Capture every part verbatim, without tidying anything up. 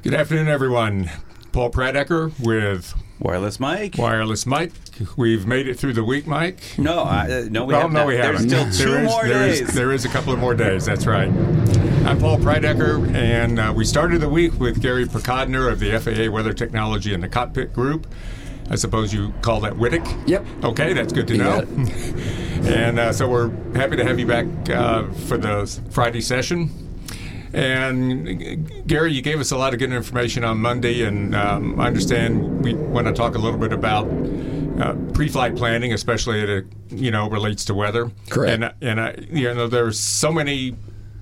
Good afternoon, everyone. Paul Pradecker with Wireless Mike. Wireless Mike. We've made it through the week, Mike. No, I, uh, no, we well, have no, not. we haven't. There's still two there is, more there days. Is, there is a couple of more days. That's right. I'm Paul Pradecker, and uh, we started the week with Gary Picodner of the F A A Weather Technology and the Cockpit Group. I suppose you call that W I T C? Yep. Okay, that's good to You know. got it. And uh, so we're happy to have you back uh, for the Friday session. And Gary, you gave us a lot of good information on Monday, and um, I understand we want to talk a little bit about uh, pre-flight planning, especially as it you know relates to weather. Correct. And and I, you know there's so many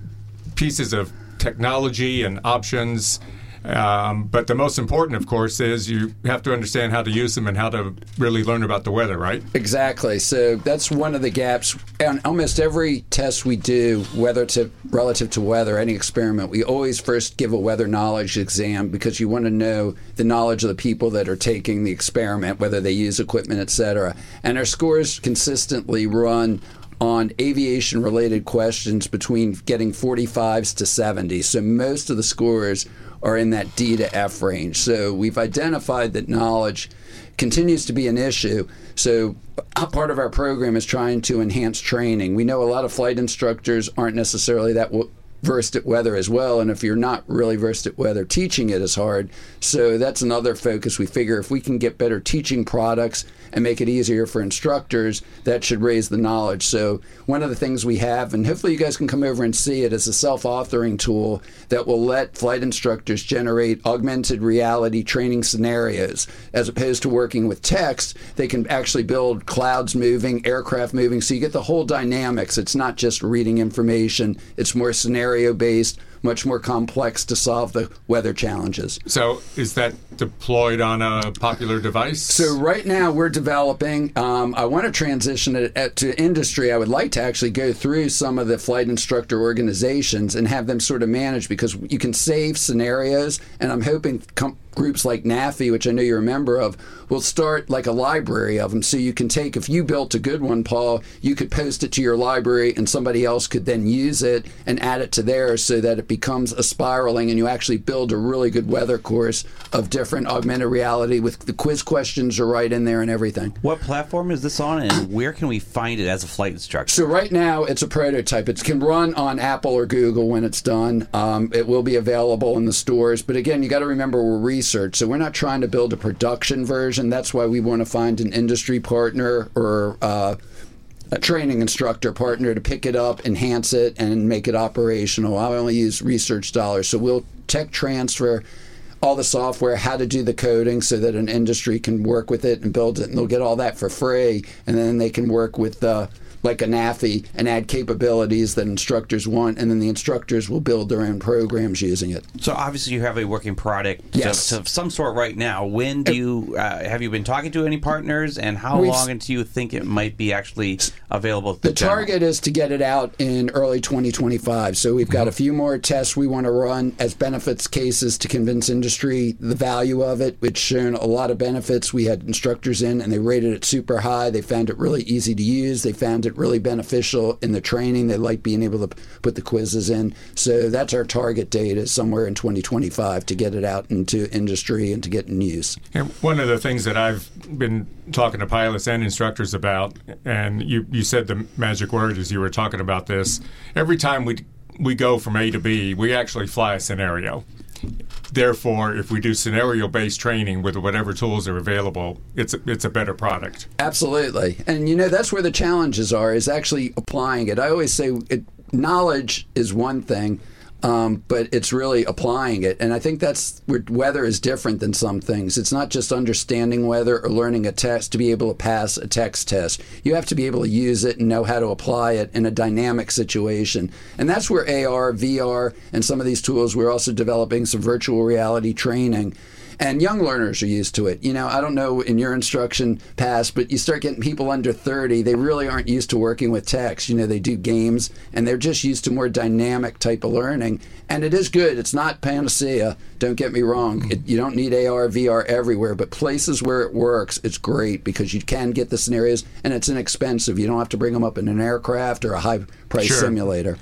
pieces of technology and options. Um, but the most important, of course, is you have to understand how to use them and how to really learn about the weather, right? Exactly. So that's one of the gaps. On almost every test we do, whether to relative to weather, any experiment, we always first give a weather knowledge exam because you want to know the knowledge of the people that are taking the experiment, whether they use equipment, et cetera. And our scores consistently run on aviation-related questions between getting forty-fives to seventy. So most of the scores are in that D to F range. So we've identified that knowledge continues to be an issue. So part of our program is trying to enhance training. We know a lot of flight instructors aren't necessarily that w- versed at weather as well, and if you're not really versed at weather, teaching it is hard. So that's another focus. We figure if we can get better teaching products and make it easier for instructors, that should raise the knowledge. So one of the things we have, and hopefully you guys can come over and see it, is a self-authoring tool that will let flight instructors generate augmented reality training scenarios. As opposed to working with text, they can actually build clouds moving, aircraft moving, so you get the whole dynamics. It's not just reading information, it's more scenario-based, much more complex to solve the weather challenges. So is that deployed on a popular device? So right now we're developing, um, I want to transition it at, to industry. I would like to actually go through some of the flight instructor organizations and have them sort of manage, because you can save scenarios, and I'm hoping com- groups like NAFI, which I know you're a member of, will start like a library of them. So you can take, if you built a good one, Paul, you could post it to your library and somebody else could then use it and add it to theirs so that it becomes a spiraling and you actually build a really good weather course of different augmented reality with the quiz questions are right in there and everything. What platform is this on, and where can we find it as a flight instructor? So right now it's a prototype. It can run on Apple or Google when it's done. Um, it will be available in the stores. But again, you got to remember we're research. So we're not trying to build a production version. That's why we want to find an industry partner or uh, a training instructor partner to pick it up, enhance it, and make it operational. I only use research dollars. So we'll tech transfer all the software, how to do the coding so that an industry can work with it and build it, and they'll get all that for free, and then they can work with uh, like a NAFI and add capabilities that instructors want, and then the instructors will build their own programs using it. So obviously you have a working product Yes. of, of some sort right now. When do you uh, have you been talking to any partners, and how We've- long until you think it might be actually available to The the general? target is to get it out in early twenty twenty-five. So we've got a few more tests we want to run as benefits cases to convince industry the value of it. It's shown a lot of benefits. We had instructors in and they rated it super high. They found it really easy to use. They found it really beneficial in the training. They like being able to put the quizzes in. So that's our target date, is somewhere in twenty twenty-five to get it out into industry and to get in use. And one of the things that I've been talking to pilots and instructors about, and you, you said the magic word as you were talking about this, every time we we go from A to B, we actually fly a scenario. Therefore, if we do scenario-based training with whatever tools are available, it's a, it's a better product. Absolutely. And, you know, that's where the challenges are, is actually applying it. I always say it, knowledge is one thing, um, but it's really applying it. And I think that's where weather is different than some things. It's not just understanding weather or learning a test to be able to pass a text test. You have to be able to use it and know how to apply it in a dynamic situation. And that's where A R, V R, and some of these tools, we're also developing some virtual reality training. And young learners are used to it. You know, I don't know in your instruction past, but you start getting people under thirty, they really aren't used to working with text. You know, they do games, and they're just used to more dynamic type of learning. And it is good. It's not panacea. Don't get me wrong. It, you don't need A R, V R everywhere, but places where it works, it's great because you can get the scenarios, and it's inexpensive. You don't have to bring them up in an aircraft or a high-price Sure. simulator.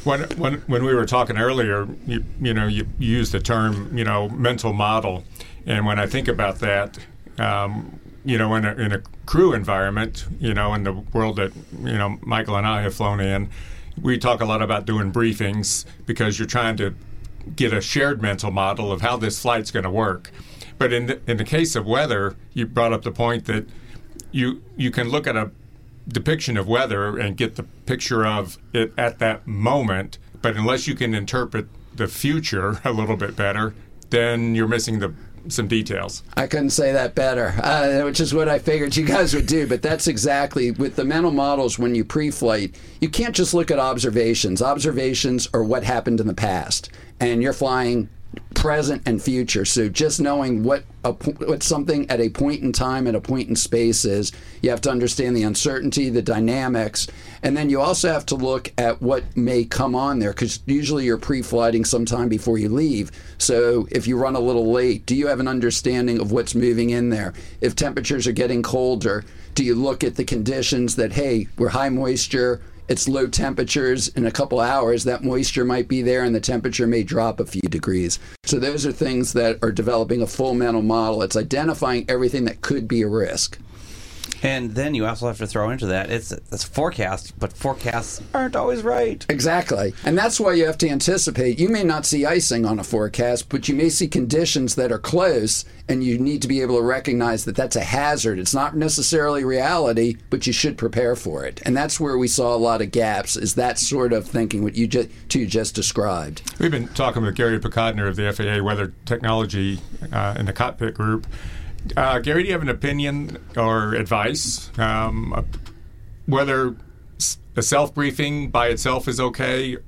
When, when when we were talking earlier, you, you know, you, you used the term, you know, mental model, and when I think about that, um, you know, in a, in a crew environment, you know, in the world that, you know, Michael and I have flown in, we talk a lot about doing briefings because you're trying to get a shared mental model of how this flight's going to work. But in the, in the case of weather, you brought up the point that you you can look at a depiction of weather and get the picture of it at that moment, but unless you can interpret the future a little bit better, then you're missing the some details. I couldn't say that better, uh, which is what I figured you guys would do. But that's exactly, with the mental models, when you pre-flight, you can't just look at observations. Observations are what happened in the past, and you're flying present and future. So just knowing what a, what something at a point in time, at a point in space is, you have to understand the uncertainty, the dynamics, and then you also have to look at what may come on there, because usually you're pre-flighting sometime before you leave. So if you run a little late, do you have an understanding of what's moving in there? If temperatures are getting colder, do you look at the conditions that, hey, we're high moisture, it's low temperatures, in a couple hours that moisture might be there and the temperature may drop a few degrees. So those are things that are developing a full mental model. It's identifying everything that could be a risk. And then you also have to throw into that, it's it's forecast, but forecasts aren't always right. Exactly. And that's why you have to anticipate. You may not see icing on a forecast, but you may see conditions that are close, and you need to be able to recognize that that's a hazard. It's not necessarily reality, but you should prepare for it. And that's where we saw a lot of gaps, is that sort of thinking, what you just, two just described. We've been talking with Gary Picodner of the F A A Weather Technology uh, in the cockpit group. Uh, Gary, do you have an opinion or advice um, whether a self-briefing by itself is okay,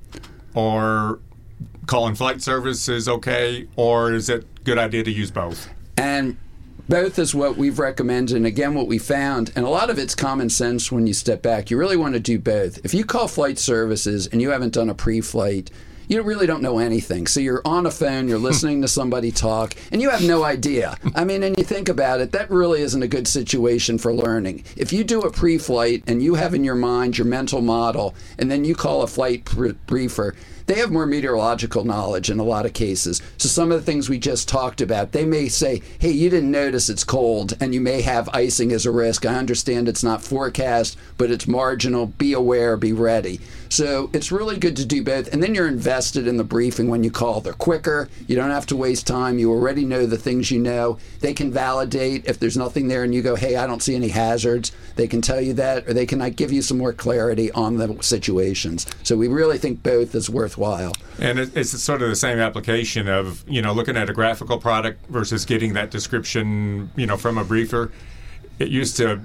or calling flight service is okay, or is it a good idea to use both? And both is what we've recommended, and again, what we found, and a lot of it's common sense when you step back. You really want to do both. If you call flight services and you haven't done a pre-flight, you really don't know anything. So you're on a phone, you're listening to somebody talk, and you have no idea. I mean, and you think about it, that really isn't a good situation for learning. If you do a pre-flight and you have in your mind your mental model, and then you call a flight pr- briefer, they have more meteorological knowledge in a lot of cases. So some of the things we just talked about, they may say, hey, you didn't notice it's cold, and you may have icing as a risk. I understand it's not forecast, but it's marginal. Be aware, be ready. So it's really good to do both. And then you're invested in the briefing when you call. They're quicker. You don't have to waste time. You already know the things you know. They can validate if there's nothing there and you go, hey, I don't see any hazards. They can tell you that, or they can like, give you some more clarity on the situations. So we really think both is worthwhile. And it's sort of the same application of, you know, looking at a graphical product versus getting that description, you know, from a briefer. It used to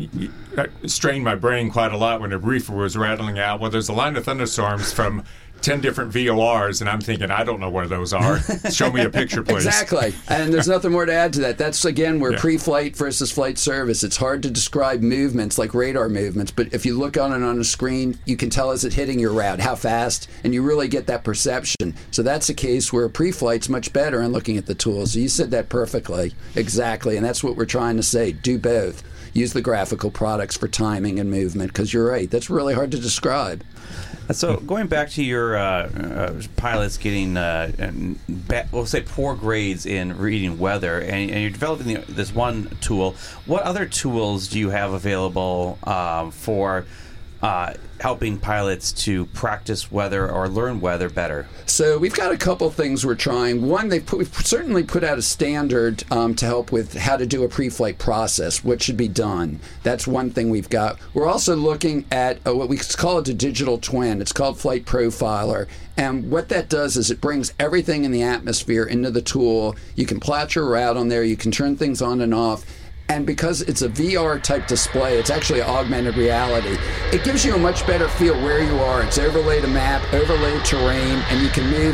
strain my brain quite a lot when a briefer was rattling out, well, there's a line of thunderstorms from ten different V O Rs, and I'm thinking, I don't know where those are. Show me a picture, please. Exactly. And there's nothing more to add to that. That's, again, where yeah. pre-flight versus flight service. It's hard to describe movements like radar movements, but if you look on it on a screen, you can tell, is it hitting your route, how fast, and you really get that perception. So that's a case where pre-flight's much better in looking at the tools. So you said that perfectly. Exactly. And that's what we're trying to say. Do both. Use the graphical products for timing and movement, because you're right. That's really hard to describe. So going back to your uh, uh, pilots getting, uh, ba- we'll say, poor grades in reading weather, and, and you're developing the, this one tool. What other tools do you have available um, for uh, helping pilots to practice weather or learn weather better? So we've got a couple things we're trying. One, they've put, we've certainly put out a standard um, to help with how to do a pre-flight process, what should be done. That's one thing we've got. We're also looking at uh, what we call it a digital twin. It's called Flight Profiler. And what that does is it brings everything in the atmosphere into the tool. You can plot your route on there. You can turn things on and off. And because it's a V R type display, it's actually augmented reality. It gives you a much better feel where you are. It's overlaid a map, overlaid terrain, and you can move it.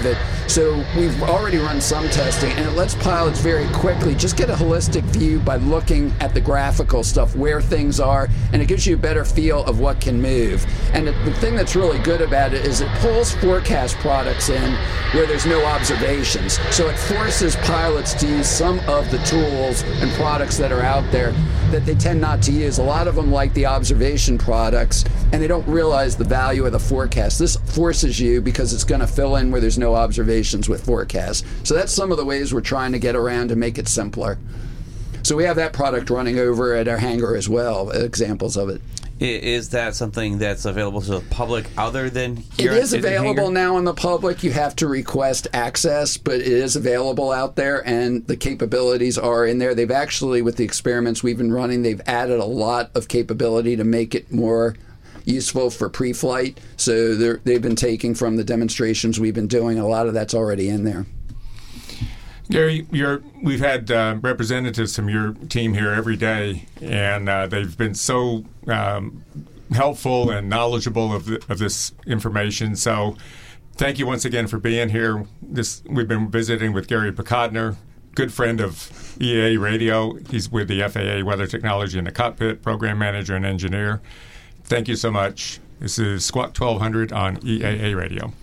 So we've already run some testing, and it lets pilots very quickly just get a holistic view by looking at the graphical stuff, where things are, and it gives you a better feel of what can move. And the, the thing that's really good about it is it pulls forecast products in where there's no observations. So it forces pilots to use some of the tools and products that are out there that they tend not to use. A lot of them like the observation products, and they don't realize the value of the forecast. This forces you because it's going to fill in where there's no observations with forecasts. So that's some of the ways we're trying to get around to make it simpler. So we have that product running over at our hangar as well, examples of it. Is that something that's available to the public other than here? It is at the available hangar? now in the public. You have to request access, but it is available out there, and the capabilities are in there. They've actually, with the experiments we've been running, they've added a lot of capability to make it more useful for pre-flight. So they've been taking from the demonstrations we've been doing. A lot of that's already in there. Gary, you're, we've had uh, representatives from your team here every day, and uh, they've been so um, helpful and knowledgeable of, the, of this information. So thank you once again for being here. This We've been visiting with Gary Pecodner, good friend of E A A Radio. He's with the F A A Weather Technology in the Cockpit, program manager and engineer. Thank you so much. This is Squawk twelve hundred on E A A Radio.